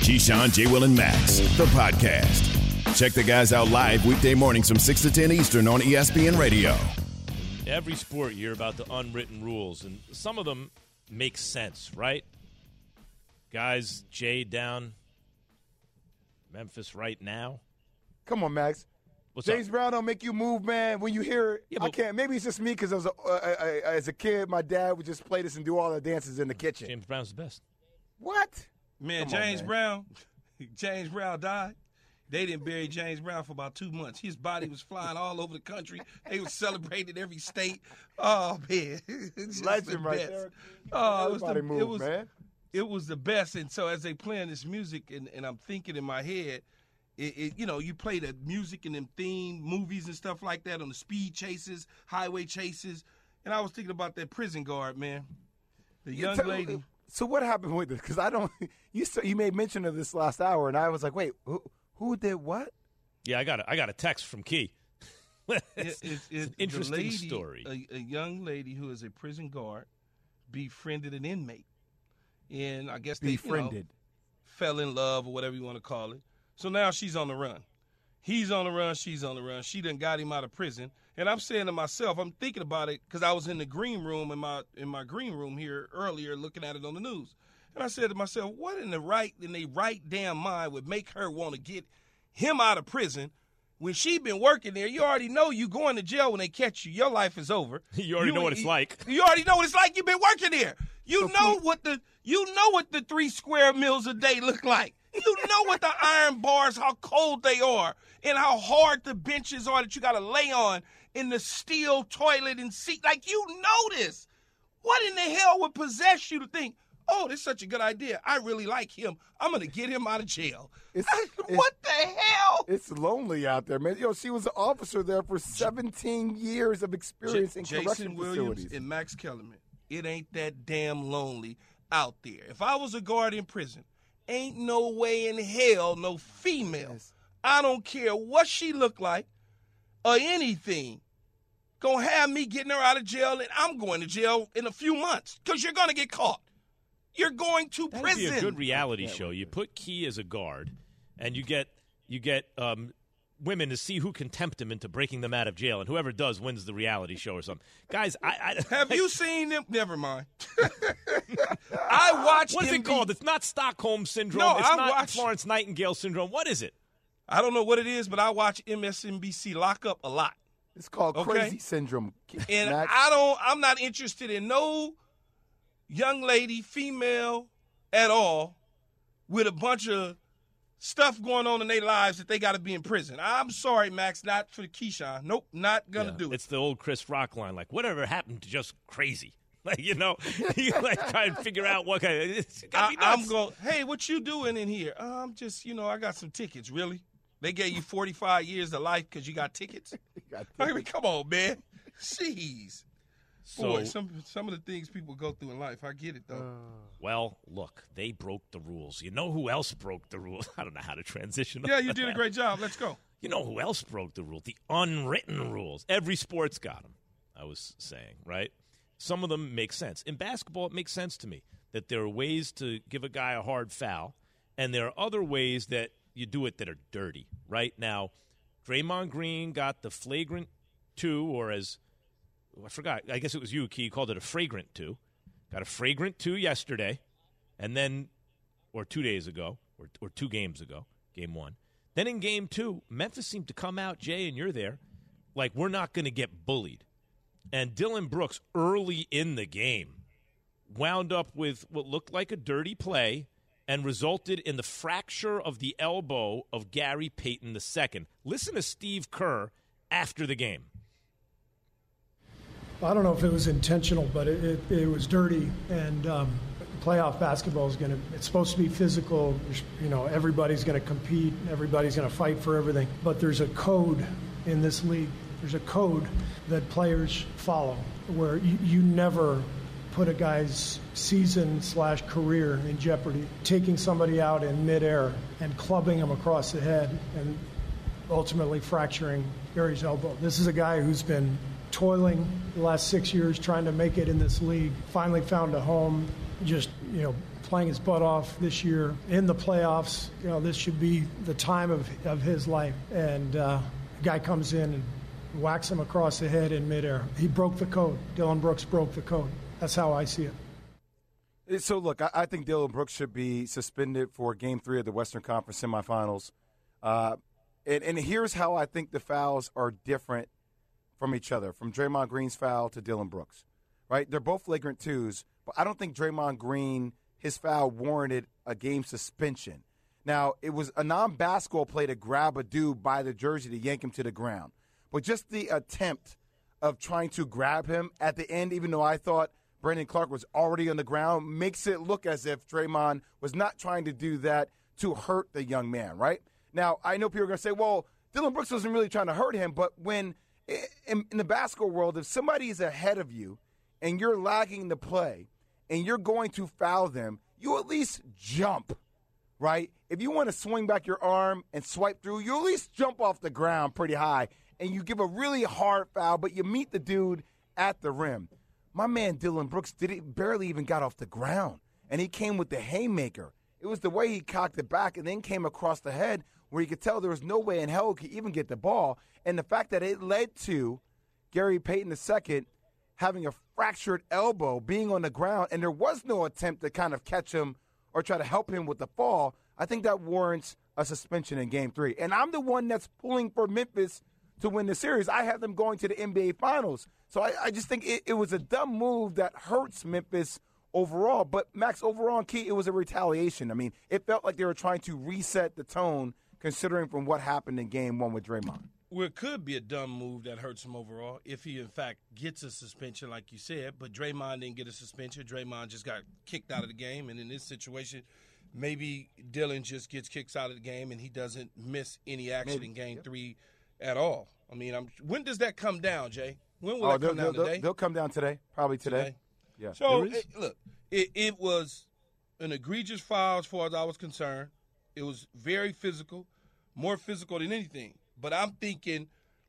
Keyshawn, J. Will, and Max, the podcast. Check the guys out live weekday mornings from 6 to 10 Eastern on ESPN Radio. Every sport, you hear about the unwritten rules, and some of them make sense, right? Guys, Jay down Memphis right now. Come on, Max. What's James up? Brown don't make you move, man. When you hear it, Yeah, I can't. Maybe it's just me because as a kid, my dad would just play this and do all the dances in the kitchen. James Brown's the best. What? Man, Come on, James man. Brown, James Brown died. They didn't bury James Brown for about 2 months. His body was flying all over the country. They were celebrating every state. Oh, man. It's just Legend the right best. there. Oh, Everybody move, man. It was the best. And so as they playing this music, and I'm thinking in my head, you play the music and them theme movies and stuff like that on the speed chases, highway chases. And I was thinking about that prison guard, man. The young lady. So what happened with this? Because I don't. You made mention of this last hour, and I was like, wait, who did what? Yeah, I got a text from Key. It's an interesting the lady, story. A young lady who is a prison guard befriended an inmate. And I guess they Befriended. fell in love or whatever you want to call it. So now she's on the run. He's on the run. She's on the run. She done got him out of prison. And I'm saying to myself, I'm thinking about it because I was in the green room in my green room here earlier looking at it on the news. And I said to myself, what in the right damn mind would make her want to get him out of prison when she been working there? You already know you going to jail when they catch you. Your life is over. You already know what it's like. You already know what it's like. You've been working there. You know what the 3 square meals a day look like. You know what the iron bars, how cold they are, and how hard the benches are that you got to lay on in the steel toilet and seat. Like, you know this. What in the hell would possess you to think, oh, this is such a good idea. I really like him. I'm going to get him out of jail. What the hell? It's lonely out there, man. She was an officer there for 17 years of experience in correction Jason Williams facilities. and Max Kellerman. It ain't that damn lonely out there. If I was a guard in prison, ain't no way in hell no female, Yes. I don't care what she look like or anything, gonna have me getting her out of jail, and I'm going to jail in a few months because you're gonna get caught. You're going to That'd prison. be a good reality show. You put Key as a guard, and you get women to see who can tempt him into breaking them out of jail, and whoever does wins the reality show or something. Guys, Have you seen them? Never mind. I watched. What is it MB called? It's not Stockholm Syndrome. No, it's I not watched- Florence Nightingale Syndrome. What is it? I don't know what it is, but I watch MSNBC Lockup a lot. It's called Okay. crazy syndrome. And Max. I'm not interested in no young lady, female at all, with a bunch of stuff going on in their lives that they got to be in prison. I'm sorry, Max, not for Keyshawn. Nope, not going to do it. It's the old Chris Rock line, like, whatever happened to just crazy? Like, you like try and figure out what kind of, it's gotta be nuts. I'm going, hey, what you doing in here? I'm just, I got some tickets, really? They gave you 45 years of life because you got tickets? I mean, come on, man. Jeez. Boy, some of the things people go through in life, I get it, though. Well, look, they broke the rules. You know who else broke the rules? I don't know how to transition. Yeah, off you of did a that. great job. Let's go. You know who else broke the rule? The unwritten rules. Every sport's got them, I was saying, right? Some of them make sense. In basketball, it makes sense to me that there are ways to give a guy a hard foul, and there are other ways that you do it that are dirty. Right now, Draymond Green got the flagrant 2, or as I forgot, I guess it was you, Key, called it a fragrant 2. Got a fragrant 2 yesterday, and then, or 2 days ago, or 2 games ago, game 1. Then in game 2, Memphis seemed to come out, Jay, and you're there, like we're not going to get bullied. And Dylan Brooks, early in the game, wound up with what looked like a dirty play and resulted in the fracture of the elbow of Gary Payton II. Listen to Steve Kerr after the game. I don't know if it was intentional, but it was dirty. And playoff basketball it's supposed to be physical. Everybody's going to compete. Everybody's going to fight for everything. But there's a code in this league. There's a code that players follow where you never put a guy's season/career in jeopardy. Taking somebody out in midair and clubbing him across the head and ultimately fracturing Gary's elbow. This is a guy who's been toiling the last 6 years trying to make it in this league, finally found a home, just, playing his butt off this year in the playoffs. You know, this should be the time of his life. And the guy comes in and whacks him across the head in midair. He broke the code. Dillon Brooks broke the code. That's how I see it. So, look, I think Dillon Brooks should be suspended for Game 3 of the Western Conference semifinals. And here's how I think the fouls are different from each other, from Draymond Green's foul to Dillon Brooks, right? They're both flagrant twos, but I don't think Draymond Green, his foul warranted a game suspension. Now, it was a non-basketball play to grab a dude by the jersey to yank him to the ground. But just the attempt of trying to grab him at the end, even though I thought Brandon Clark was already on the ground, makes it look as if Draymond was not trying to do that to hurt the young man, right? Now, I know people are going to say, well, Dillon Brooks wasn't really trying to hurt him, but when in the basketball world, if somebody is ahead of you and you're lagging the play and you're going to foul them, you at least jump, right? If you want to swing back your arm and swipe through, you at least jump off the ground pretty high and you give a really hard foul, but you meet the dude at the rim. My man Dillon Brooks barely even got off the ground, and he came with the haymaker. It was the way he cocked it back and then came across the head where you could tell there was no way in hell he could even get the ball. And the fact that it led to Gary Payton II having a fractured elbow, being on the ground, and there was no attempt to kind of catch him or try to help him with the fall, I think that warrants a suspension in Game 3. And I'm the one that's pulling for Memphis to win the series. I have them going to the NBA Finals. So I just think it was a dumb move that hurts Memphis overall. But, Max, overall and Key, it was a retaliation. I mean, it felt like they were trying to reset the tone considering from what happened in Game 1 with Draymond. Well, it could be a dumb move that hurts him overall if he, in fact, gets a suspension, like you said. But Draymond didn't get a suspension. Draymond just got kicked out of the game. And in this situation, maybe Dillon just gets kicked out of the game and he doesn't miss any action in Game 3 at all. I mean, when does that come down, Jay? When will that come down today? They'll come down today, probably today. Yeah. So, look, it was an egregious foul as far as I was concerned. It was very physical, more physical than anything. But I'm thinking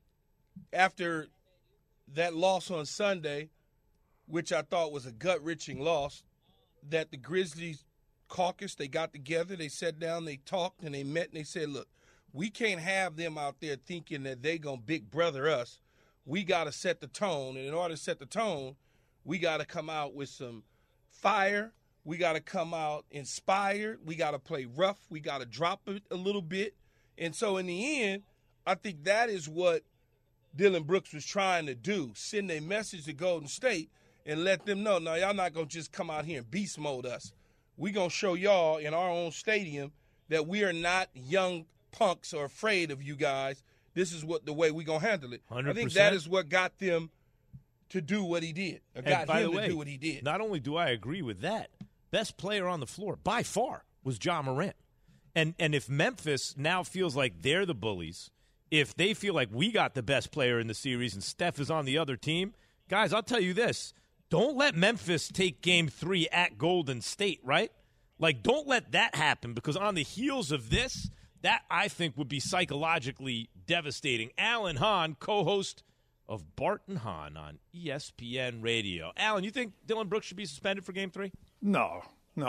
after that loss on Sunday, which I thought was a gut-wrenching loss, that the Grizzlies caucus, they got together, they sat down, they talked, and they met, and they said, look, we can't have them out there thinking that they going to big brother us. We got to set the tone, and in order to set the tone, we got to come out with some fire. We got to come out inspired. We got to play rough. We got to drop it a little bit. And so in the end, I think that is what Dillon Brooks was trying to do, send a message to Golden State and let them know, no, y'all not going to just come out here and beast mode us. We going to show y'all in our own stadium that we are not young punks or afraid of you guys. This is the way we going to handle it. 100%. I think that is what got them to do what he did. Or got him to do what he did. Not only do I agree with that, best player on the floor by far was Ja Morant. And if Memphis now feels like they're the bullies, if they feel like we got the best player in the series and Steph is on the other team, guys, I'll tell you this. Don't let Memphis take Game 3 at Golden State, right? Like, don't let that happen, because on the heels of this, that I think would be psychologically devastating. Alan Hahn, co-host of Bart and Hahn on ESPN Radio. Alan, you think Dillon Brooks should be suspended for Game 3? No.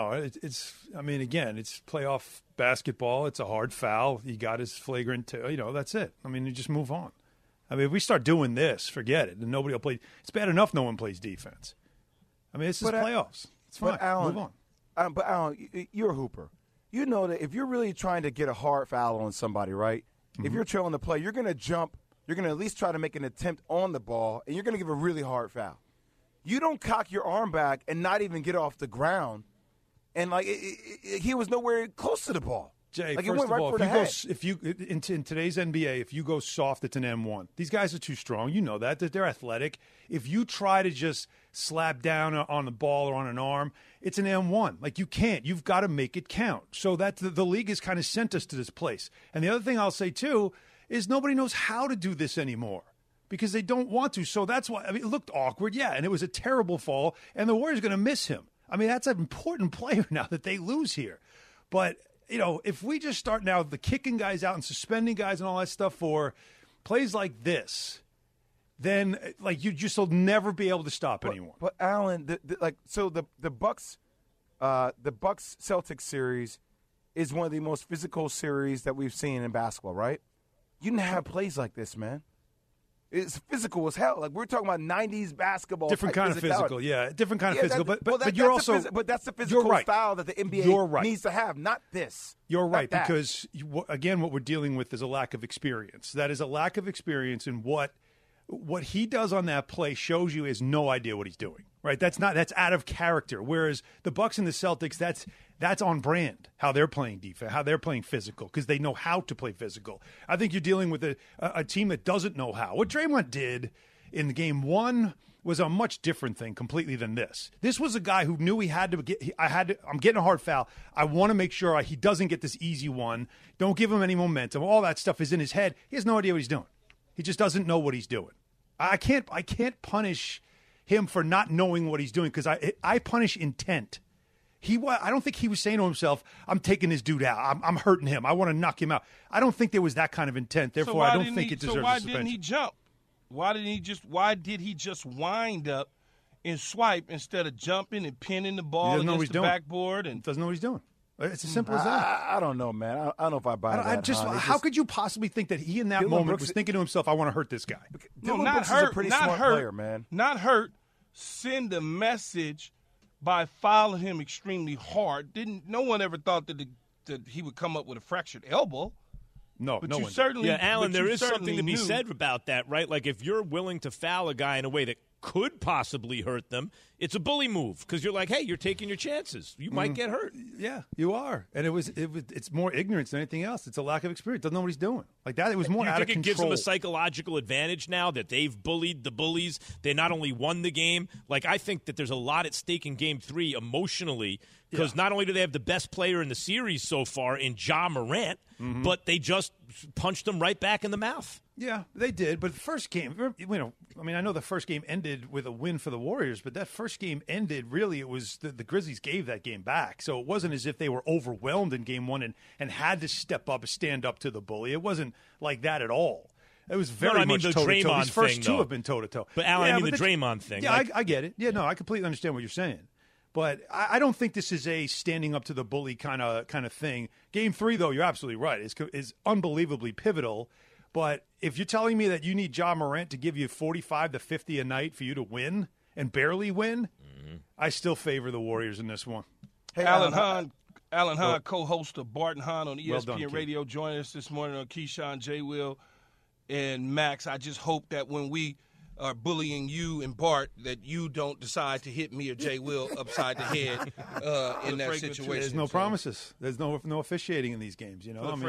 It's I mean, again, it's playoff basketball. It's a hard foul. He got his flagrant, that's it. I mean, you just move on. I mean, if we start doing this, forget it. And nobody will play. It's bad enough no one plays defense. I mean, this is playoffs. It's fine. Alan, move on. But, Alan, you're a hooper. You know that if you're really trying to get a hard foul on somebody, right, if you're trailing the play, you're going to jump. You're going to at least try to make an attempt on the ball, and you're going to give a really hard foul. You don't cock your arm back and not even get off the ground. And, he was nowhere close to the ball. Jay, like, first it went right of all, for the head. in today's NBA, if you go soft, it's an M1. These guys are too strong. You know that. They're athletic. If you try to just slap down on the ball or on an arm, it's an M1. Like, you can't. You've got to make it count. So that the league has kind of sent us to this place. And the other thing I'll say, too, is nobody knows how to do this anymore because they don't want to. So that's why. I mean, it looked awkward, yeah, and it was a terrible fall, and the Warriors are going to miss him. I mean, that's an important player now that they lose here. But, if we just start now the kicking guys out and suspending guys and all that stuff for plays like this, then, you just will never be able to stop anyone. But Alan, the Bucks the Bucks-Celtics series is one of the most physical series that we've seen in basketball, right? You didn't have plays like this, man. It's physical as hell. Like, we're talking about 90s basketball. Different kind of physical, yeah. Different kind of physical. But you're also – but that's the physical style that the NBA needs to have, not this. You're right, because, again, what we're dealing with is a lack of experience. That is a lack of experience in what he does on that play shows you is no idea what he's doing, right? That's out of character. Whereas the Bucks and the Celtics, that's on brand, how they're playing defense, how they're playing physical, because they know how to play physical. I think you're dealing with a team that doesn't know how. What Draymond did in game one was a much different thing completely than this. This was a guy who knew he had to I'm getting a hard foul. I want to make sure he doesn't get this easy one. Don't give him any momentum. All that stuff is in his head. He has no idea what he's doing. He just doesn't know what he's doing. I can't punish him for not knowing what he's doing, because I punish intent. I don't think he was saying to himself, I'm taking this dude out. I'm hurting him. I want to knock him out. I don't think there was that kind of intent. Therefore, I don't think it deserves a suspension. So why didn't he jump? Why did he just wind up and swipe instead of jumping and pinning the ball against the backboard? And doesn't know what he's doing. It's as simple as that. I don't know, man. I don't know if I buy that. How could you possibly think that he in that moment was thinking to himself, I want to hurt this guy? No, not hurt. Is a pretty smart player, man. Not hurt. Send a message by fouling him extremely hard. No one ever thought that he would come up with a fractured elbow. No, but no you one certainly, yeah, Alan, there is something to be knew. said about that, right? Like, if you're willing to foul a guy in a way that could possibly hurt them, it's a bully move, because you're like, hey, you're taking your chances. You might get hurt. Yeah, you are. And it's more ignorance than anything else. It's a lack of experience. Doesn't know what he's doing. Like that, it was more out of control. You think it gives them a psychological advantage now that they've bullied the bullies? They not only won the game, like, I think that there's a lot at stake in Game 3 emotionally, because not only do they have the best player in the series so far in Ja Morant, but they just punched them right back in the mouth. Yeah, they did. But the first game, I know the first game ended with a win for the Warriors, but that first game ended, really, it was the Grizzlies gave that game back. So it wasn't as if they were overwhelmed in game one and had to stand up to the bully. It wasn't like that at all. It was very much toe-to-toe. These first two have been toe-to-toe. But, Alan, the Draymond thing. Yeah, I get it. Yeah, no, I completely understand what you're saying. But I don't think this is a standing up to the bully kind of thing. Game 3, though, you're absolutely right, is unbelievably pivotal. But if you're telling me that you need Ja Morant to give you 45 to 50 a night for you to win and barely win, I still favor the Warriors in this one. Hey, Alan Hahn, co-host of Bart and Hahn on ESPN Radio, joining us this morning on Keyshawn, J. Will, and Max. I just hope that when we are bullying you and Bart, that you don't decide to hit me or Jay Will upside the head in that situation. There's no promises. There's no officiating in these games. You know, got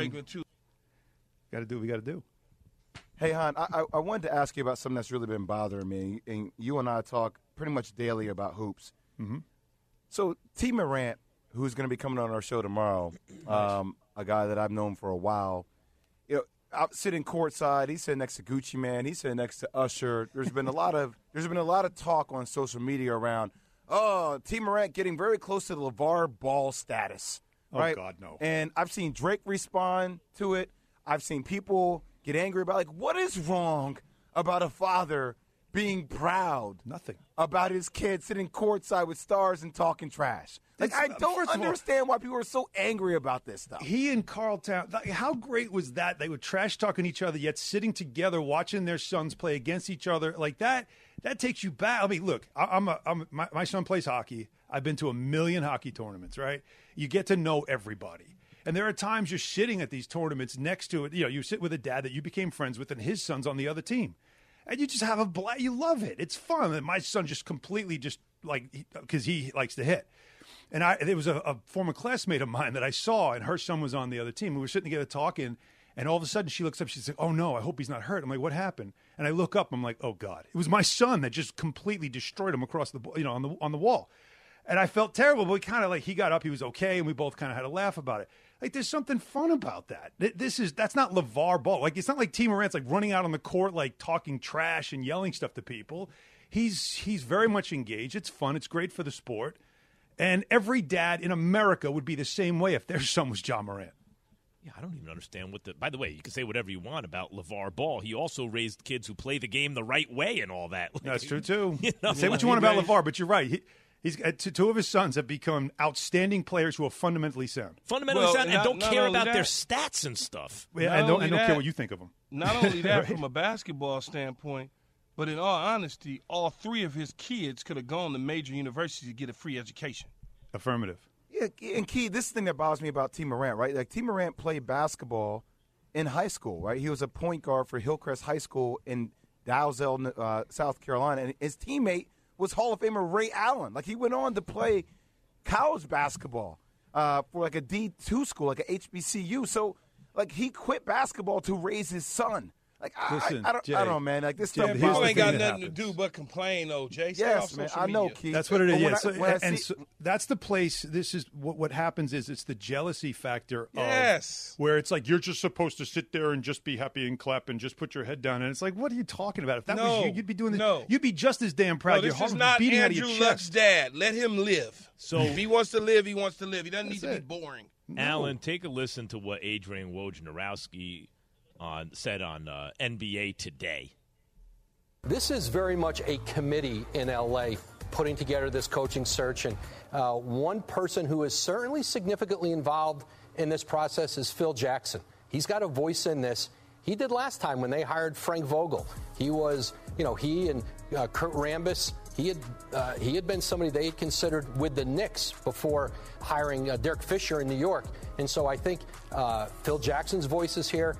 to do what we got to do. Hey, Hahn, I wanted to ask you about something that's really been bothering me, and you and I talk pretty much daily about hoops. Mm-hmm. So T. Morant, who's going to be coming on our show tomorrow, a guy that I've known for a while, I'm sitting courtside. He's sitting next to Gucci Mane. He's sitting next to Usher. There's been a lot of talk on social media around T. Morant getting very close to the LeVar Ball status. Right? Oh God, no! And I've seen Drake respond to it. I've seen people get angry about, like, what is wrong about a father being proud? Nothing. About his kid sitting courtside with stars and talking trash. Like, I don't understand why people are so angry about this stuff. He and Karl Towns, how great was that? They were trash-talking each other, yet sitting together, watching their sons play against each other. Like, that takes you back. I mean, look, my son plays hockey. I've been to 1 million hockey tournaments, right? You get to know everybody. And there are times you're sitting at these tournaments next to it. You know, you sit with a dad that you became friends with, and his son's on the other team. And you just have a blast. You love it. It's fun. And my son just completely because he likes to hit. And there was a former classmate of mine that I saw, and her son was on the other team. We were sitting together talking, and all of a sudden she looks up. She's like, "Oh, no, I hope he's not hurt." I'm like, "What happened?" And I look up. I'm like, "Oh, God." It was my son that just completely destroyed him across on the wall. And I felt terrible, but he got up. He was okay, and we both kind of had a laugh about it. Like, there's something fun about that. That's not LeVar Ball. Like, it's not like T. Morant's like running out on the court, like talking trash and yelling stuff to people. He's very much engaged. It's fun. It's great for the sport. And every dad in America would be the same way if their son was Ja Morant. Yeah, I don't even understand by the way, you can say whatever you want about LeVar Ball. He also raised kids who play the game the right way and all that. That's true, too. You know, say what you want about LeVar, but you're right. He's two of his sons have become outstanding players who are fundamentally sound. Fundamentally Well, sound and don't not care only about their that- stats and stuff. Yeah, Not I don't only care that- what you think of them. Not only that, Right. from a basketball standpoint, but in all honesty, all three of his kids could have gone to major universities to get a free education. Affirmative. Yeah, and Key, this thing that bothers me about T. Morant, right? Like T. Morant played basketball in high school, right? He was a point guard for Hillcrest High School in Dalzell, South Carolina, and his teammate was Hall of Famer Ray Allen. Like he went on to play college basketball for like a D2 school, like a HBCU. So like he quit basketball to raise his son. Like Listen, I don't Jay, know, man. Like this Jay, stuff here's People the bothers ain't thing got me. that nothing to happens. do but complain, though, Jay. Stay Yes, off man. social I know, media. Keith. That's what it But is. when I see- So that's the place. This is what happens is it's the jealousy factor of Yes. where it's like you're just supposed to sit there and just be happy and clap and just put your head down. And it's like, what are you talking about? If that was you, you'd be doing this. No. You'd be just as damn proud. No, Your this heart is would be not beating out of Andrew your Luck's chest. dad. Let him live. So- if he wants to live, he wants to live. He doesn't need That's to be it. boring. Alan, take a listen to what Adrian Wojnarowski said on NBA Today. This is very much a committee in L.A. putting together this coaching search. And one person who is certainly significantly involved in this process is Phil Jackson. He's got a voice in this. He did last time when they hired Frank Vogel. He was, he and Kurt Rambis, he had been somebody they had considered with the Knicks before hiring Derek Fisher in New York. And so I think Phil Jackson's voice is here.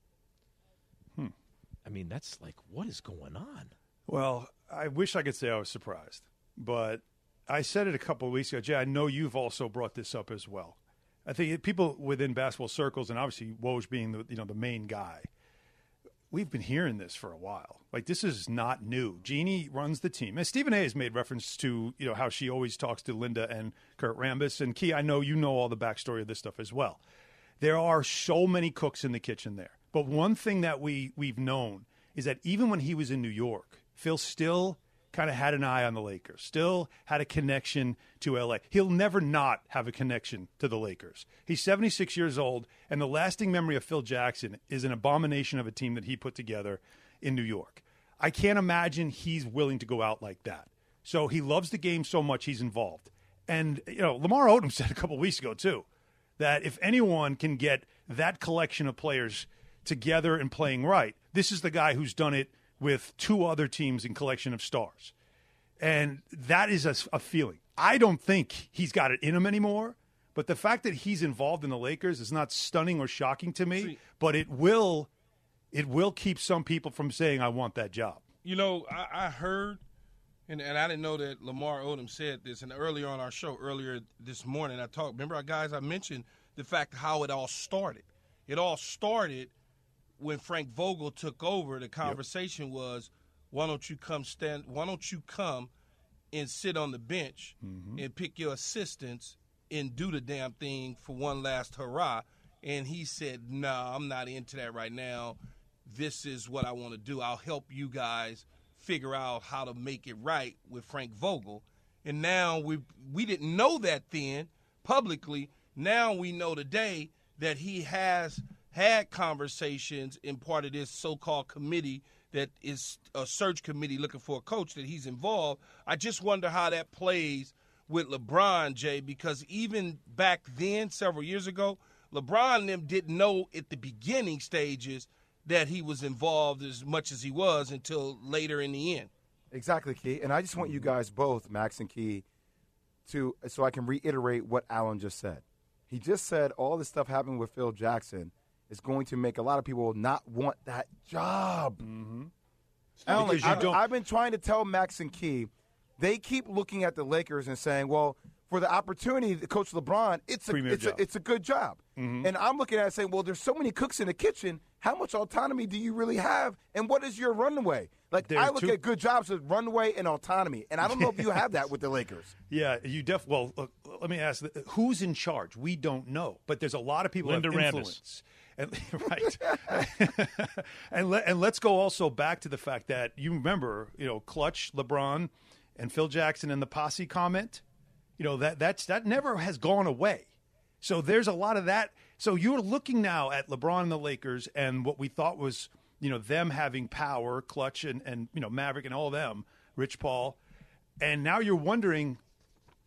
I mean, that's like, what is going on? Well, I wish I could say I was surprised, but I said it a couple of weeks ago. Jay, I know you've also brought this up as well. I think people within basketball circles, and obviously Woj being the main guy, we've been hearing this for a while. Like, this is not new. Jeannie runs the team. And Stephen A. has made reference to, how she always talks to Linda and Kurt Rambis. And Key, I know you know all the backstory of this stuff as well. There are so many cooks in the kitchen there. But one thing that we've known is that even when he was in New York, Phil still kind of had an eye on the Lakers, still had a connection to L.A. He'll never not have a connection to the Lakers. He's 76 years old, and the lasting memory of Phil Jackson is an abomination of a team that he put together in New York. I can't imagine he's willing to go out like that. So he loves the game so much he's involved. And, Lamar Odom said a couple of weeks ago, too, that if anyone can get that collection of players together and playing right, this is the guy who's done it with two other teams in collection of stars. And that is a feeling. I don't think he's got it in him anymore, but the fact that he's involved in the Lakers is not stunning or shocking to me, but it will keep some people from saying, I want that job. I heard, and I didn't know that Lamar Odom said this, and earlier on our show, earlier this morning, remember, guys, I mentioned the fact how it all started. It all started when Frank Vogel took over. The conversation was, why don't you come and sit on the bench and pick your assistants and do the damn thing for one last hurrah? And he said, no, I'm not into that right now. This is what I want to do. I'll help you guys figure out how to make it right with Frank Vogel. And now we didn't know that then publicly. Now we know today that he has had conversations in part of this so-called committee that is a search committee looking for a coach, that he's involved. I just wonder how that plays with LeBron, Jay, because even back then, several years ago, LeBron and them didn't know at the beginning stages that he was involved as much as he was until later in the end. Exactly, Key. And I just want you guys both, Max and Key, so I can reiterate what Alan just said. He just said all this stuff happening with Phil Jackson is going to make a lot of people not want that job. Mm-hmm. I've been trying to tell Max and Key, they keep looking at the Lakers and saying, well, for the opportunity to coach LeBron, it's a good job. Mm-hmm. And I'm looking at it and saying, well, there's so many cooks in the kitchen. How much autonomy do you really have? And what is your runway? I look at good jobs as runway and autonomy. And I don't know if you have that with the Lakers. Yeah, you definitely. Well, let me ask, who's in charge? We don't know. But there's a lot of people Linda who have influence. Right. and let's go also back to the fact that you remember, Clutch, LeBron, and Phil Jackson and the posse comment. That never has gone away. So there's a lot of that. So you're looking now at LeBron and the Lakers and what we thought was, them having power, Clutch and Maverick and all of them, Rich Paul. And now you're wondering,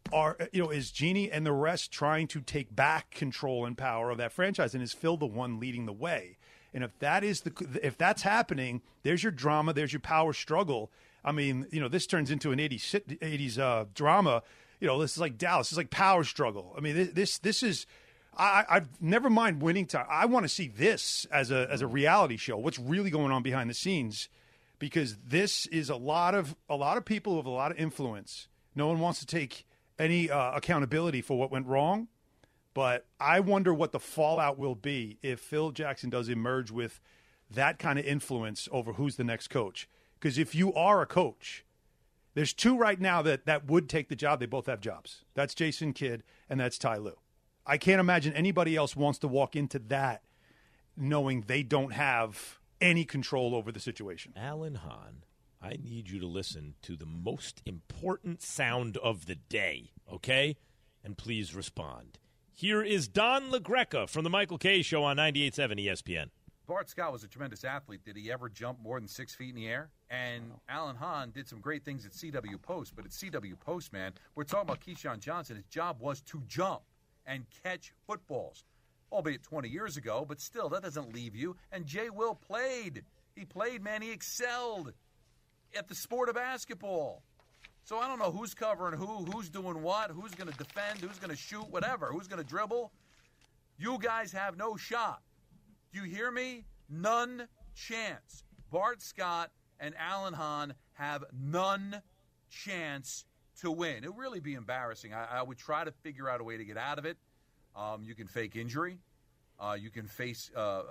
is Jeannie and the rest trying to take back control and power of that franchise, and is Phil the one leading the way? And if that's happening, there's your drama, there's your power struggle. I mean, this turns into an 80s drama. This is like Dallas. This is like power struggle. I mean, this is. I've never mind winning time. I want to see this as a reality show. What's really going on behind the scenes, because this is a lot of people with a lot of influence. No one wants to take any accountability for what went wrong, but I wonder what the fallout will be if Phil Jackson does emerge with that kind of influence over who's the next coach. Because if you are a coach, there's two right now that would take the job. They both have jobs. That's Jason Kidd and that's Ty Lue. I can't imagine anybody else wants to walk into that knowing they don't have any control over the situation. Alan Hahn, I need you to listen to the most important sound of the day, okay? And please respond. Here is Don LaGreca from the Michael Kay Show on 98.7 ESPN. Bart Scott was a tremendous athlete. Did he ever jump more than 6 feet in the air? And Alan Hahn did some great things at CW Post, but at CW Post, man, we're talking about Keyshawn Johnson. His job was to jump and catch footballs, albeit 20 years ago, but still, that doesn't leave you. And Jay Will played. He played, man. He excelled at the sport of basketball. So I don't know who's covering who's doing what, who's going to defend, who's going to shoot, whatever, who's going to dribble. You guys have no shot. You hear me? None chance. Bart Scott and Alan Hahn have none chance to win. It would really be embarrassing. I would try to figure out a way to get out of it. You can fake injury. You can face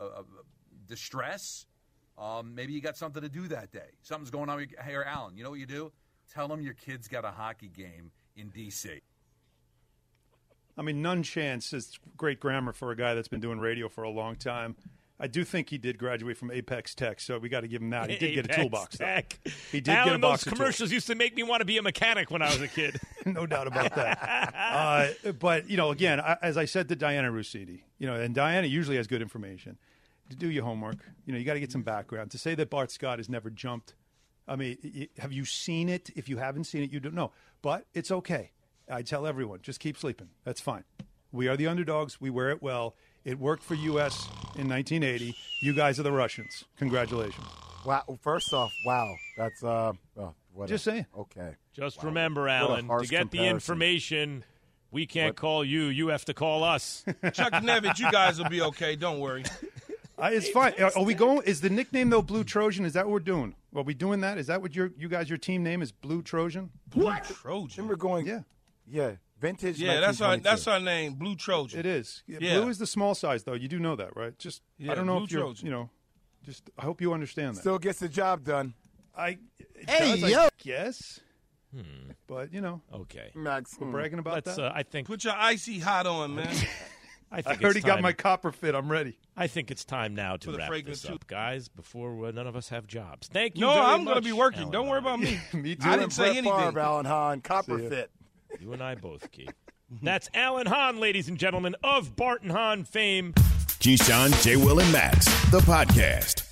distress. Maybe you got something to do that day. Something's going on here, Alan. You know what you do? Tell them your kid's got a hockey game in D.C. I mean, none chance is great grammar for a guy that's been doing radio for a long time. I do think he did graduate from Apex Tech, so we got to give him that. He did get a toolbox, though. He did get a box of those commercials used to make me want to be a mechanic when I was a kid. No doubt about that. But, again, as I said to Diana Russini, and Diana usually has good information. To do your homework, you got to get some background. To say that Bart Scott has never jumped, I mean, have you seen it? If you haven't seen it, you don't know. But it's okay. I tell everyone, just keep sleeping. That's fine. We are the underdogs. We wear it well. It worked for U.S. in 1980. You guys are the Russians. Congratulations. Wow. First off, wow. That's just saying. Okay. Just remember, Alan, to get the information, we can't call you. You have to call us. Chuck Nevich, you guys will be okay. Don't worry. It's fine. Are we going? Is the nickname, though, Blue Trojan? Is that what we're doing? Are we doing that? Is that what your team name is, Blue Trojan? What? Blue Trojan. Then we're going. Yeah. Vintage. Yeah, that's our name, Blue Trojan. It is. Yeah. Blue is the small size, though. You do know that, right? I don't know Blue if you're, Trojan. I hope you understand that. Still gets the job done. I guess. But, Okay. Max. We're bragging about that. I think. Put your icy hot on, man. I already got my copper fit. I'm ready. I think it's time now to wrap this up, guys, before none of us have jobs. Thank you. No, I'm going to be working. Don't worry about me. Me too. I didn't say anything. Alan Hahn, copper fit. You and I both, Key. That's Alan Hahn, ladies and gentlemen, of Bart and Hahn fame. Keyshawn, J. Will, and Max, the podcast.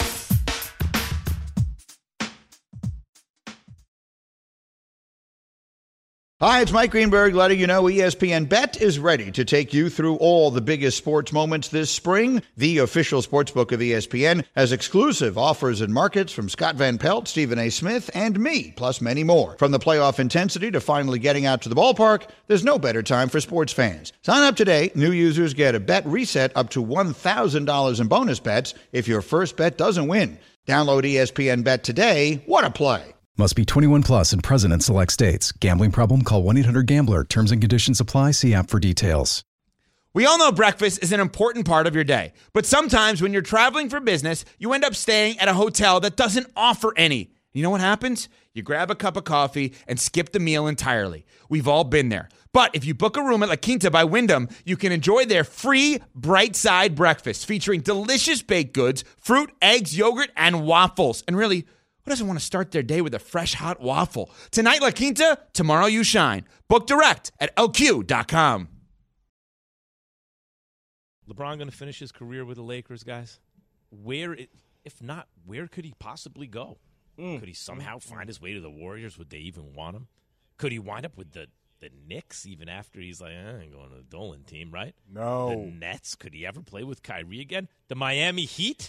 Hi, it's Mike Greenberg letting you know ESPN Bet is ready to take you through all the biggest sports moments this spring. The official sportsbook of ESPN has exclusive offers and markets from Scott Van Pelt, Stephen A. Smith, and me, plus many more. From the playoff intensity to finally getting out to the ballpark, there's no better time for sports fans. Sign up today. New users get a bet reset up to $1,000 in bonus bets if your first bet doesn't win. Download ESPN Bet today. What a play. Must be 21 plus and present in select states. Gambling problem? Call 1-800-GAMBLER. Terms and conditions apply. See app for details. We all know breakfast is an important part of your day. But sometimes when you're traveling for business, you end up staying at a hotel that doesn't offer any. You know what happens? You grab a cup of coffee and skip the meal entirely. We've all been there. But if you book a room at La Quinta by Wyndham, you can enjoy their free Bright Side breakfast featuring delicious baked goods, fruit, eggs, yogurt, and waffles. And really, who doesn't want to start their day with a fresh, hot waffle? Tonight, La Quinta, tomorrow you shine. Book direct at LQ.com. LeBron going to finish his career with the Lakers, guys? If not, where could he possibly go? Could he somehow find his way to the Warriors? Would they even want him? Could he wind up with the The Knicks, even after he's like, I ain't going to the Dolan team, right? No. The Nets, could he ever play with Kyrie again? The Miami Heat?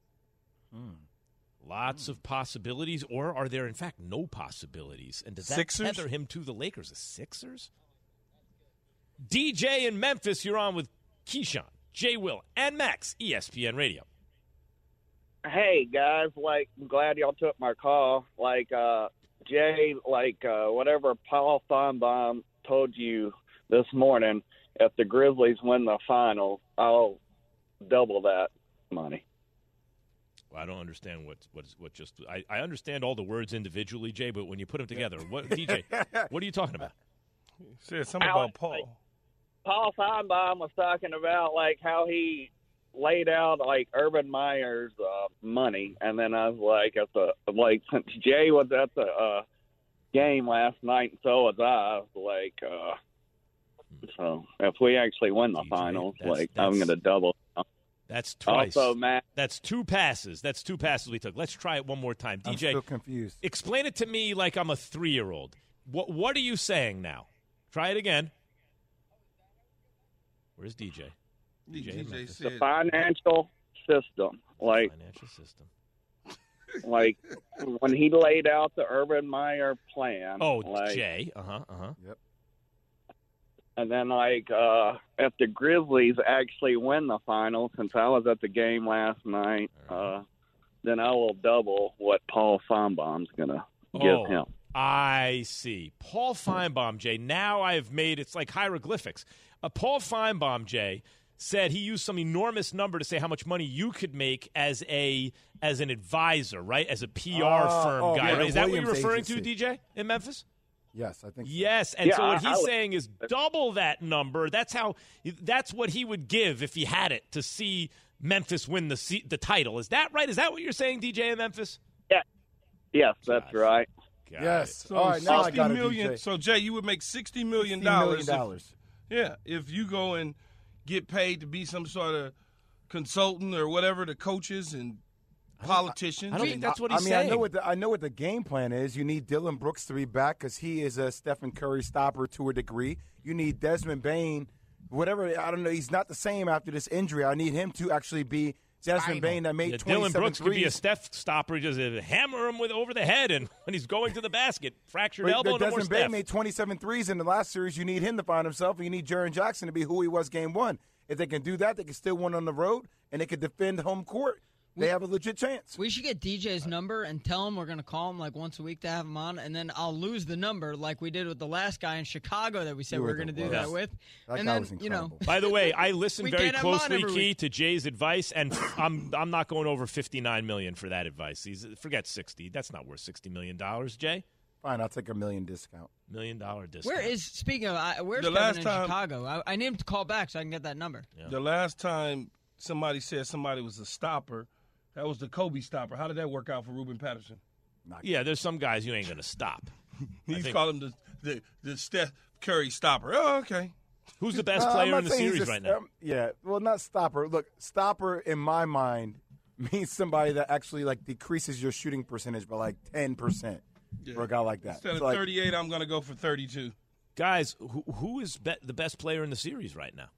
Lots of possibilities, or are there, in fact, no possibilities? And does that Sixers? tether him to the Lakers? The Sixers? DJ in Memphis, you're on with Keyshawn, Jay Will, and Max, ESPN Radio. Hey, guys, I'm glad y'all took my call. Jay, whatever Paul Feinbaum told you this morning, if the Grizzlies win the final, I'll double that money. Well, I don't understand what just – I understand all the words individually, Jay, but when you put them together, DJ, what are you talking about? Said something about Paul. Paul Feinbaum was talking about, how he laid out, Urban Meyer's money, and then I was since Jay was at the game last night, and so was I so if we actually win the finals, I'm going to double. That's twice. Also, Matt. That's two passes. We took. Let's try it one more time. DJ, I'm still confused. Explain it to me like I'm a 3-year-old. What are you saying now? Try it again. Where's DJ? DJ said the financial system. Financial system. When he laid out the Urban Meyer plan. Oh, Jay. Yep. And then, if the Grizzlies actually win the final, since I was at the game last night, then I will double what Paul Feinbaum's going to give him. I see. Paul Feinbaum, Jay, now I've made it's like hieroglyphics. Paul Feinbaum, Jay, said he used some enormous number to say how much money you could make as an advisor, right? As a PR firm guy. Yeah, right? Is that what Williams you're referring agency. to, DJ, in Memphis? Yes, I think so. Yes, and so what he's saying is double that number. That's what he would give if he had it to see Memphis win the title. Is that right? Is that what you're saying, DJ, in Memphis? Yeah. Yes, that's right. Yes. So All right, now I got it, million. DJ. So Jay, you would make $60 million. $60 million. If you go and get paid to be some sort of consultant or whatever to coaches and politicians. I don't think that's what he's saying. I know what the game plan is. You need Dylan Brooks to be back because he is a Stephen Curry stopper to a degree. You need Desmond Bane, whatever. I don't know. He's not the same after this injury. I need him to actually be Desmond Bane that made 27 Dylan Brooks threes. could be a Steph stopper, just hammer him over the head, and when he's going to the basket, fractured elbow, no more Desmond Steph. Bane made 27 threes in the last series. You need him to find himself, and you need Jaren Jackson to be who he was game one. If they can do that, they can still win on the road, and they can defend home court. They have a legit chance. We should get DJ's number and tell him we're going to call him once a week to have him on, and then I'll lose the number like we did with the last guy in Chicago that we said we were going to do that with. That and guy then, was incredible. By the way, I listened very can't have him on closely, every Key, week. to Jay's advice, and I'm not going over $59 million for that advice. Forget 60. That's not worth $60 million, Jay. Fine, I'll take $1 million discount. $1 million discount. Speaking of, where's The Kevin last in time- Chicago? I need him to call back so I can get that number. Yeah. The last time somebody said somebody was a stopper, that was the Kobe stopper. How did that work out for Ruben Patterson? Yeah, there's some guys you ain't going to stop. He's calling him the Steph Curry stopper. Oh, okay. Who's the best player in the series right now? Not stopper. Look, stopper in my mind means somebody that actually decreases your shooting percentage by 10% for a guy like that. Instead of So, 38, I'm going to go for 32. Guys, who is the best player in the series right now?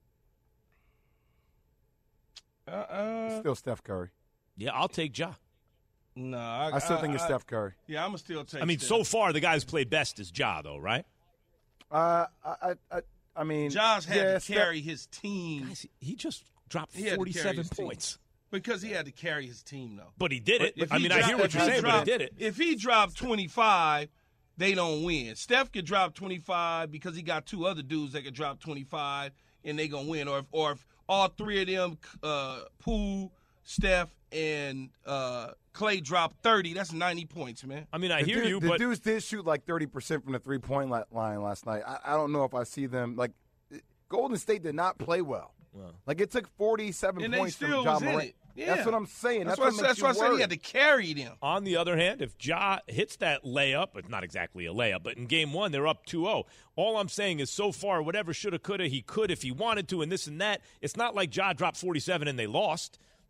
Still Steph Curry. Yeah, I'll take Ja. No, I still think it's Steph Curry. Yeah, I'm going to still take I mean, Steph. so far, the guy who's played best is Ja, though, right? I mean, Josh had to Steph- carry his team. Guys, he just dropped He had to carry 47 his team. points. Because he had to carry his team, though. But he did it. If I he mean, I hear what if you're he saying, but he did it. If he dropped 25, they don't win. Steph could drop 25 because he got two other dudes that could drop 25, and they going to win. Or if all three of them, Poole, Steph, and Clay drop 30, that's 90 points, man. I mean, I hear you, the but dudes did shoot 30% from the three-point line last night. I don't know if I see them Golden State did not play well. It took 47 And points they still from Ja was in Morant. it. Yeah. That's what I'm saying. That's why what makes I you said he worried. had to carry them. on the other hand, if Ja hits that layup, it's not exactly a layup, but in game one, they're up 2-0. All I'm saying is so far, whatever shoulda, coulda, he could if he wanted to and this and that. It's not like Ja dropped 47 and they lost.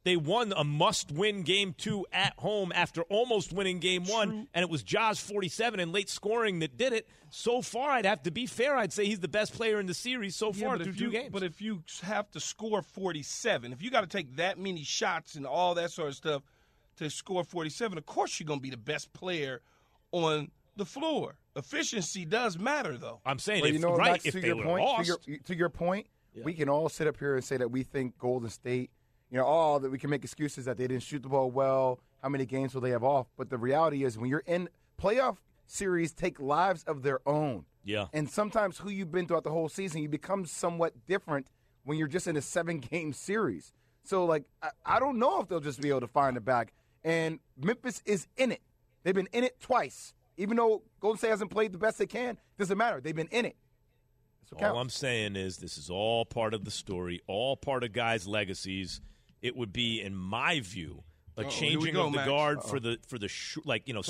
They won a must-win Game 2 at home after almost winning Game 1, and it was Ja's 47 and late scoring that did it. So far, I'd have to be fair. I'd say he's the best player in the series so far through 2 games. But if you have to score 47, if you got to take that many shots and all that sort of stuff to score 47, of course you're going to be the best player on the floor. Efficiency does matter, though. I'm saying, but if to they your were point, lost. to your point, we can all sit up here and say that we think Golden State, that we can make excuses that they didn't shoot the ball well, how many games will they have off. But the reality is when you're in playoff series, take lives of their own. Yeah. And sometimes who you've been throughout the whole season, you become somewhat different when you're just in a 7-game series. So, I don't know if they'll just be able to find it back. And Memphis is in it. They've been in it twice. Even though Golden State hasn't played the best they can, doesn't matter. They've been in it. All I'm saying is this is all part of the story, all part of guys' legacies. It would be, in my view, a changing of the guard for the Steph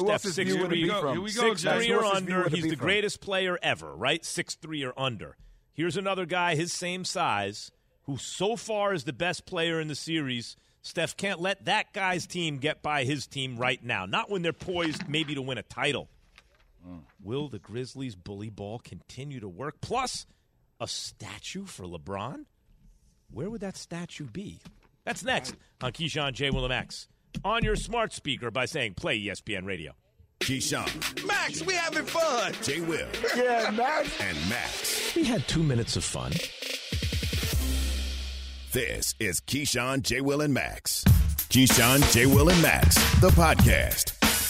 6'3" or under. He's the greatest player ever, right? 6'3" or under. Here's another guy his same size who so far is the best player in the series. Steph can't let that guy's team get by his team right now, not when they're poised maybe to win a title. Will the Grizzlies bully ball continue to work? Plus, a statue for LeBron? Where would that statue be? That's next on Keyshawn, J. Will, and Max. On your smart speaker by saying play ESPN Radio. Keyshawn. Max, we having fun. J. Will. Yeah, Max. And Max. We had 2 minutes of fun. This is Keyshawn, J. Will, and Max. Keyshawn, J. Will, and Max, the podcast.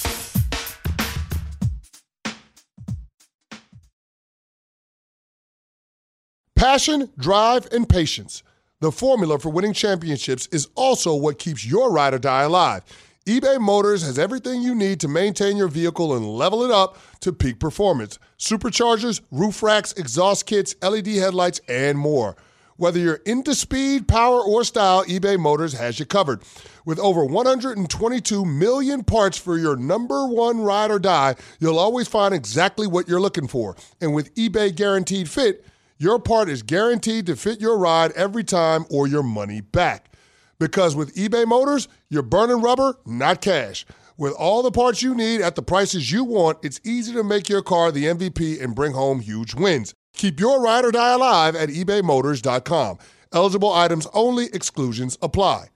Passion, drive, and patience. The formula for winning championships is also what keeps your ride or die alive. eBay Motors has everything you need to maintain your vehicle and level it up to peak performance. Superchargers, roof racks, exhaust kits, LED headlights, and more. Whether you're into speed, power, or style, eBay Motors has you covered. With over 122 million parts for your number one ride or die, you'll always find exactly what you're looking for. And with eBay Guaranteed Fit, your part is guaranteed to fit your ride every time or your money back. Because with eBay Motors, you're burning rubber, not cash. With all the parts you need at the prices you want, it's easy to make your car the MVP and bring home huge wins. Keep your ride or die alive at ebaymotors.com. Eligible items only. Exclusions apply.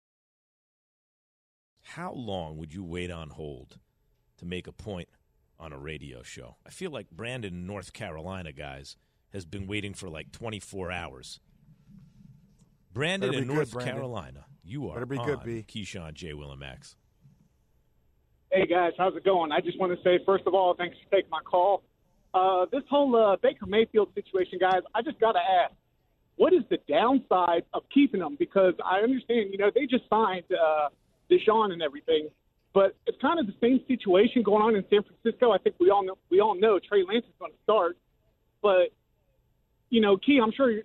How long would you wait on hold to make a point on a radio show? I feel like Brandon in North Carolina, guys, has been waiting for 24 hours. Brandon in North Carolina, you are on Keyshawn, J. Will, and Max. Hey, guys, how's it going? I just want to say, first of all, thanks for taking my call. This whole Baker Mayfield situation, guys, I just got to ask, what is the downside of keeping them? Because I understand, they just signed Deshaun and everything, but it's kind of the same situation going on in San Francisco. I think we all know Trey Lance is going to start, but Key, I'm sure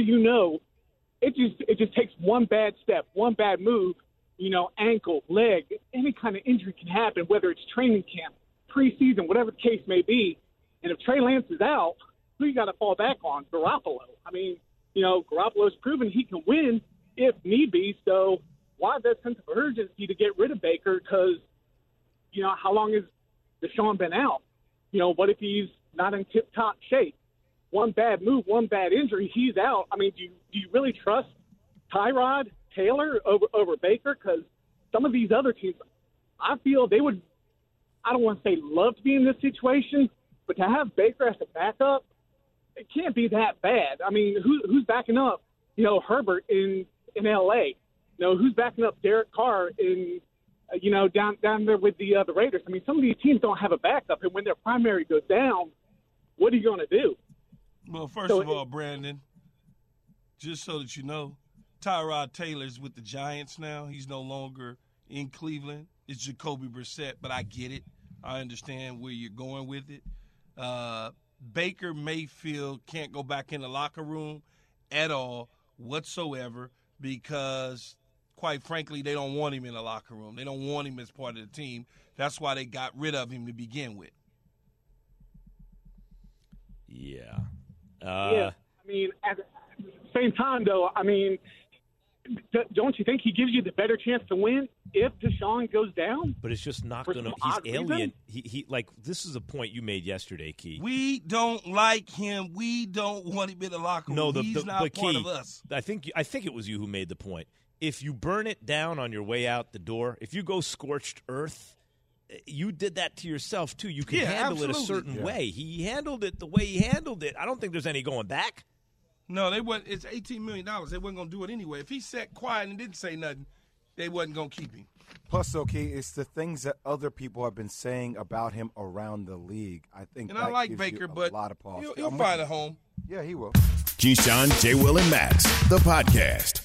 it just takes one bad step, one bad move, ankle, leg, any kind of injury can happen, whether it's training camp, preseason, whatever the case may be. And if Trey Lance is out, who you got to fall back on? Garoppolo. I mean, Garoppolo's proven he can win if need be. So why that sense of urgency to get rid of Baker? Because, how long has Deshaun been out? What if he's not in tip-top shape? One bad move, one bad injury, he's out. I mean, do you really trust Tyrod Taylor over Baker? Because some of these other teams, I feel they would, I don't want to say love to be in this situation, but to have Baker as a backup, it can't be that bad. I mean, who's backing up, Herbert in L.A.? Who's backing up Derek Carr in, down there with the Raiders? I mean, some of these teams don't have a backup, and when their primary goes down, what are you going to do? Well, first of all, Brandon, just so that you know, Tyrod Taylor's with the Giants now. He's no longer in Cleveland. It's Jacoby Brissett, but I get it. I understand where you're going with it. Baker Mayfield can't go back in the locker room at all whatsoever because, quite frankly, they don't want him in the locker room. They don't want him as part of the team. That's why they got rid of him to begin with. Yeah. Yeah. I mean, at the same time, though, I mean, don't you think he gives you the better chance to win if Deshaun goes down? But it's just not For going to. some He's odd alien. reason? He like this is a point you made yesterday, Key. We don't like him. We don't want him in the locker room. No, He's not the part Key, of us. I think it was you who made the point. If you burn it down on your way out the door, if you go scorched earth, you did that to yourself too. You can handle it a certain way. He handled it the way he handled it. I don't think there's any going back. No, they wasn't. It's $18 million. They wasn't going to do it anyway. If he sat quiet and didn't say nothing, they wasn't going to keep him. Plus, okay, it's the things that other people have been saying about him around the league. I think. And that I like gives Baker, you but a lot of pause. he'll find a home. Yeah, he will. Keyshawn, J. Will, and Max, the podcast.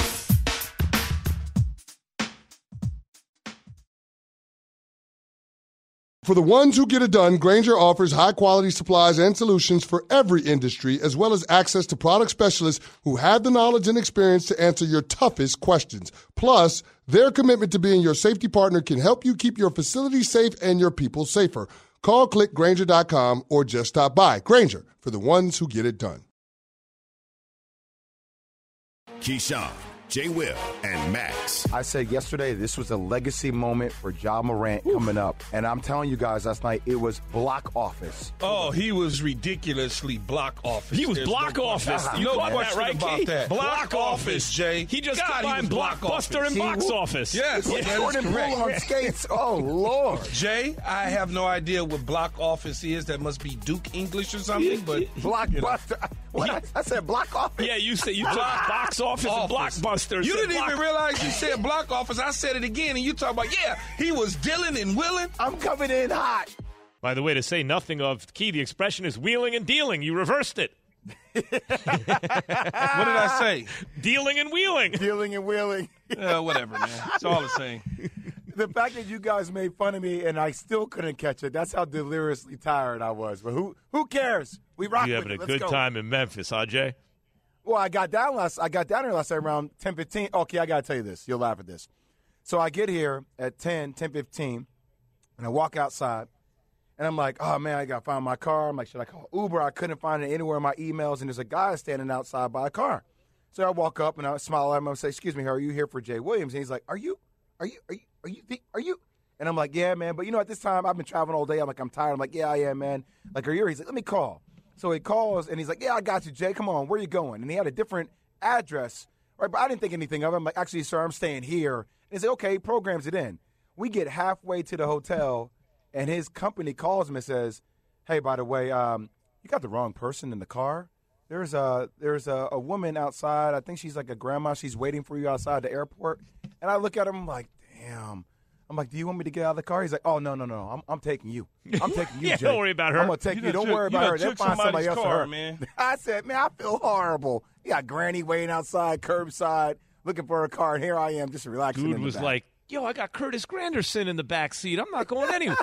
For the ones who get it done, Grainger offers high-quality supplies and solutions for every industry, as well as access to product specialists who have the knowledge and experience to answer your toughest questions. Plus, their commitment to being your safety partner can help you keep your facility safe and your people safer. Call, click Grainger.com, or just stop by. Grainger, for the ones who get it done. Keyshawn, J. Will, and Max. I said yesterday this was a legacy moment for Ja Morant coming up. And I'm telling you guys last night, it was block office. Oh, he was ridiculously block office. He was There's block no office. question. You No caught that, question right, about Key? that. Block office, Jay. He just God, he combined was block Blockbuster office. and box office. Yes, It's that is Jordan correct. Poole on skates. Oh, Lord. Jay, I have no idea what block office is. That must be Duke English or something. But Blockbuster. What? I said block office. Yeah, you said you took box office and Blockbuster. You said didn't block- even realize you said block office. I said it again, and you talk about, he was dealing and willing. I'm coming in hot. By the way, to say nothing of Key, the expression is wheeling and dealing. You reversed it. What did I say? Dealing and wheeling. Dealing and wheeling. Whatever, man. It's all the same. The fact that you guys made fun of me and I still couldn't catch it, that's how deliriously tired I was. But who cares? We rock You with having it. a Let's good go. time in Memphis, huh, Jay? Well, I got down here last night around 10:15. Okay, I got to tell you this. You'll laugh at this. So I get here at 10:15, and I walk outside, and I'm like, oh, man, I got to find my car. I'm like, should I call Uber? I couldn't find it anywhere in my emails, and there's a guy standing outside by a car. So I walk up, and I smile at him. I say, excuse me, are you here for Jay Williams? And he's like, are you? And I'm like, yeah, man. But, at this time, I've been traveling all day. I'm like, I'm tired. I'm like, yeah, I am, man. Like, are you here? He's like, let me call. So he calls, and he's like, yeah, I got you, Jay. Come on, where you going? And he had a different address, right? But I didn't think anything of it. I'm like, actually, sir, I'm staying here. And he said, okay, he programs it in. We get halfway to the hotel, and his company calls me and says, hey, by the way, you got the wrong person in the car. There's a woman outside. I think she's like a grandma. She's waiting for you outside the airport. And I look at him, I'm like, damn. I'm like, do you want me to get out of the car? He's like, oh, no. I'm taking you. I'm taking you, Yeah, Jay. don't worry about her. I'm going to take you. Don't worry about her. They'll find somebody else for her. Man. I said, man, I feel horrible. You got Granny waiting outside, curbside, looking for her car, and here I am just relaxing Dude in the was back. like, yo, I got Curtis Granderson in the back seat. I'm not going anywhere.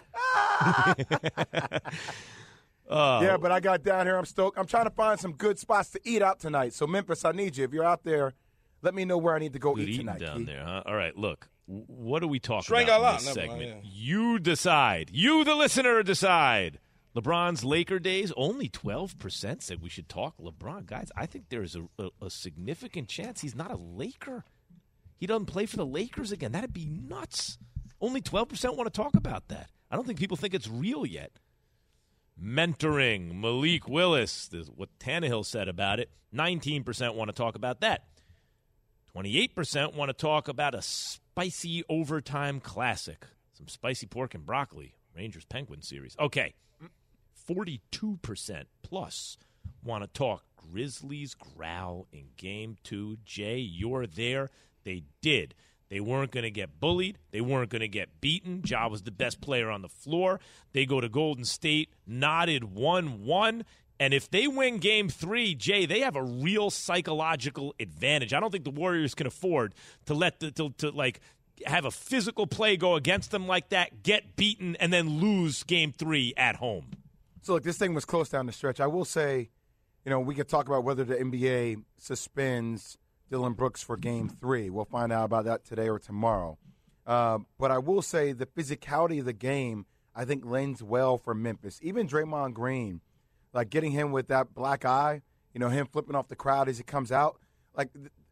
Yeah, but I got down here. I'm stoked. I'm trying to find some good spots to eat out tonight. So, Memphis, I need you. If you're out there, let me know where I need to go Good eat eating tonight. down Keith. there, huh? All right, look. What do we talk Strang about out in this loud. Never segment? mind, You decide. You, the listener, decide. LeBron's Laker days, only 12% said we should talk LeBron. Guys, I think there's a significant chance he's not a Laker. He doesn't play for the Lakers again. That'd be nuts. Only 12% want to talk about that. I don't think people think it's real yet. Mentoring, Malik Willis, this is what Tannehill said about it. 19% want to talk about that. 28% want to talk about a spicy overtime classic. Some spicy pork and broccoli. Rangers-Penguins series. Okay. 42% plus want to talk Grizzlies growl in Game 2. Jay, you're there. They did. They weren't going to get bullied. They weren't going to get beaten. Ja was the best player on the floor. They go to Golden State, knotted 1-1. And if they win Game 3, Jay, they have a real psychological advantage. I don't think the Warriors can afford to let to have a physical play go against them like that, get beaten, and then lose Game 3 at home. So, look, this thing was close down the stretch. I will say, we could talk about whether the NBA suspends Dillon Brooks for Game 3. We'll find out about that today or tomorrow. But I will say the physicality of the game, I think, lends well for Memphis. Even Draymond Green, like getting him with that black eye, him flipping off the crowd as he comes out. Like,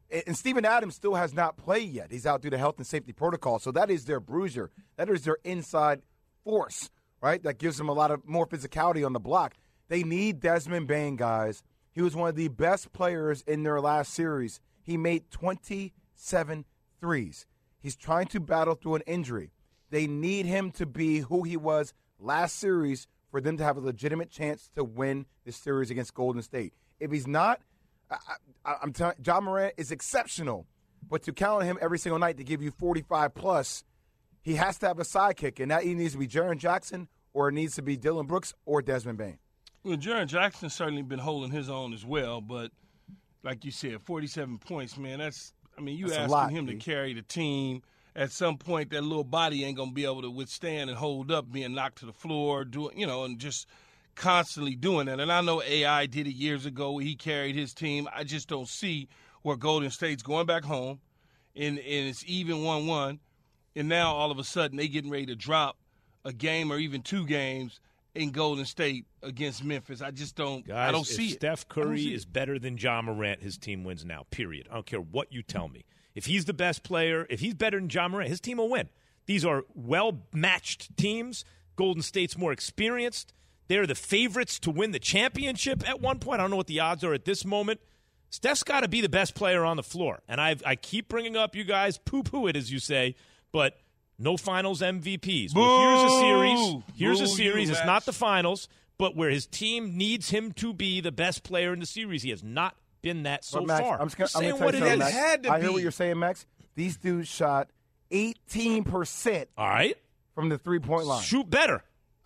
And Steven Adams still has not played yet. He's out due to health and safety protocol. So that is their bruiser. That is their inside force, right? That gives them a lot of more physicality on the block. They need Desmond Bane, guys. He was one of the best players in their last series. He made 27 threes. He's trying to battle through an injury. They need him to be who he was last series for them to have a legitimate chance to win this series against Golden State. If he's not, I'm telling you, Ja Morant is exceptional. But to count on him every single night to give you 45+, he has to have a sidekick, and that either needs to be Jaren Jackson or it needs to be Dillon Brooks or Desmond Bane. Well, Jaren Jackson's certainly been holding his own as well, but like you said, 47 points, man, that's asking him to carry the team. At some point, that little body ain't going to be able to withstand and hold up being knocked to the floor, and just constantly doing that. And I know AI did it years ago. He carried his team. I just don't see where Golden State's going back home, and it's even 1-1, and now all of a sudden they getting ready to drop a game or even 2 games in Golden State against Memphis. I just don't. Guys, I don't see it. Steph Curry is better than Ja Morant, his team wins now. Period. I don't care what you tell me. If he's the best player, if he's better than Ja Morant, his team will win. These are well-matched teams. Golden State's more experienced. They're the favorites to win the championship at one point. I don't know what the odds are at this moment. Steph's got to be the best player on the floor. And I keep bringing up, you guys poo-poo it, as you say, but no finals MVPs. Well, here's a series. It's not the finals, but where his team needs him to be the best player in the series. He has not been that so Max, far. I'm going to tell you something, Max. I hear what you're saying, Max. These dudes shot 18% from the three-point line. Shoot better.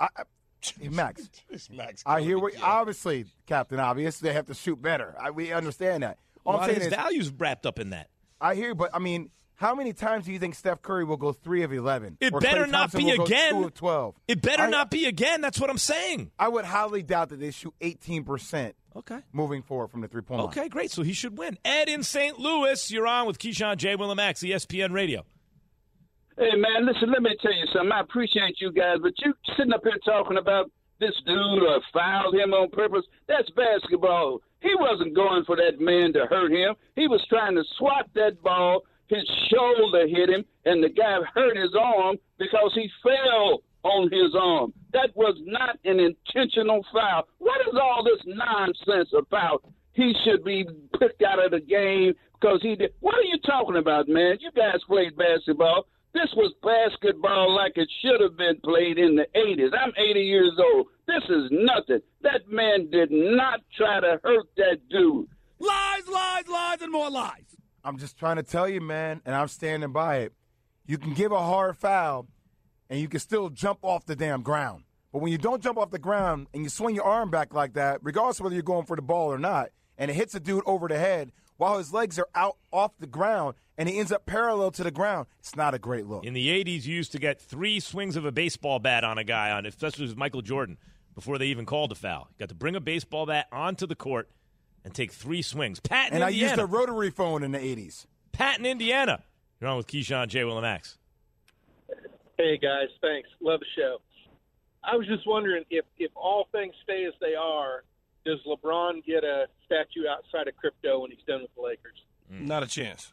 Max, I hear what – obviously, Captain Obvious, they have to shoot better. We understand that. All I'm saying is value's wrapped up in that. I hear, but, how many times do you think Steph Curry will go 3 of 11? It better not be again. 2 of 12. It better not be again. That's what I'm saying. I would highly doubt that they shoot 18% moving forward from the three-point line. Okay, great. So he should win. Ed in St. Louis, you're on with Keyshawn, J. Will, and Max, ESPN Radio. Hey, man, listen, let me tell you something. I appreciate you guys, but you sitting up here talking about this dude or fouled him on purpose, that's basketball. He wasn't going for that man to hurt him. He was trying to swat that ball. His shoulder hit him, and the guy hurt his arm because he fell on his arm. That was not an intentional foul. What is all this nonsense about? He should be picked out of the game because he did. What are you talking about, man? You guys played basketball. This was basketball like it should have been played in the 80s. I'm 80 years old. This is nothing. That man did not try to hurt that dude. Lies, lies, lies, and more lies. I'm just trying to tell you, man, and I'm standing by it. You can give a hard foul, and you can still jump off the damn ground. But when you don't jump off the ground and you swing your arm back like that, regardless of whether you're going for the ball or not, and it hits a dude over the head while his legs are out off the ground, and he ends up parallel to the ground, it's not a great look. In the 80s, you used to get 3 swings of a baseball bat on a guy, especially with Michael Jordan, before they even called a foul. You got to bring a baseball bat onto the court and take 3 swings. Pat in Indiana. I used a rotary phone in the 80s. Pat in Indiana. You're on with Keyshawn, J. Will, and Max. Hey, guys. Thanks. Love the show. I was just wondering if all things stay as they are, does LeBron get a statue outside of crypto when he's done with the Lakers? Not a chance.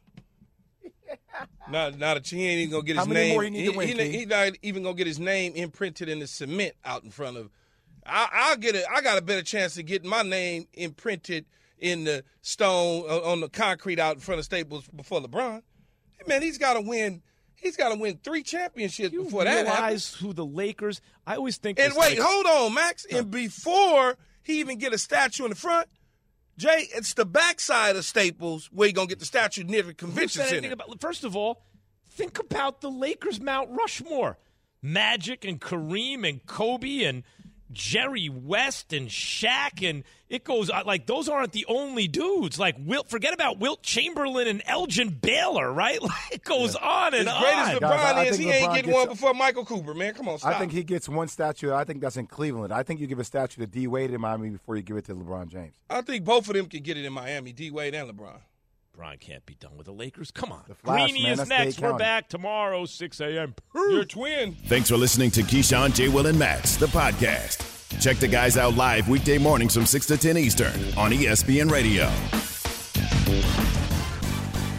Not a chance. He ain't even gonna get his name. How many more he need to win? He's not even gonna get his name imprinted in the cement out in front of. I got a better chance of getting my name imprinted in the stone on the concrete out in front of Staples before LeBron. Hey, man, he's got to win. He's got to win 3 championships before that happens. Who the Lakers? I always think. And wait, hold on, Max. And before he even get a statue in the front, Jay, it's the backside of Staples where you're going to get the statue near the convention center. First of all, think about the Lakers Mount Rushmore. Magic and Kareem and Kobe and Jerry West and Shaq, and it goes like those aren't the only dudes. Like forget about Wilt Chamberlain and Elgin Baylor, right? Like, it goes on and on. As great as LeBron is, he ain't getting one before Michael Cooper, man. Come on, stop. I think he gets one statue. I think that's in Cleveland. I think you give a statue to D. Wade in Miami before you give it to LeBron James. I think both of them can get it in Miami, D. Wade and LeBron. LeBron can't be done with the Lakers. Come on. Greeny is next. We're back tomorrow, 6 a.m. Your twin. Thanks for listening to Keyshawn, J. Will, and Max, the podcast. Check the guys out live weekday mornings from 6 to 10 Eastern on ESPN Radio.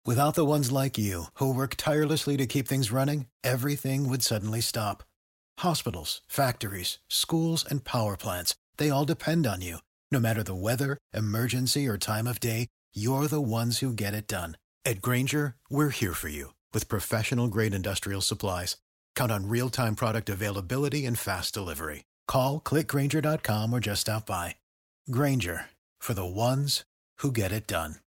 Without the ones like you, who work tirelessly to keep things running, everything would suddenly stop. Hospitals, factories, schools, and power plants, they all depend on you. No matter the weather, emergency, or time of day, you're the ones who get it done. At Grainger, we're here for you with professional-grade industrial supplies. Count on real-time product availability and fast delivery. Call, click Grainger.com, or just stop by. Grainger, for the ones who get it done.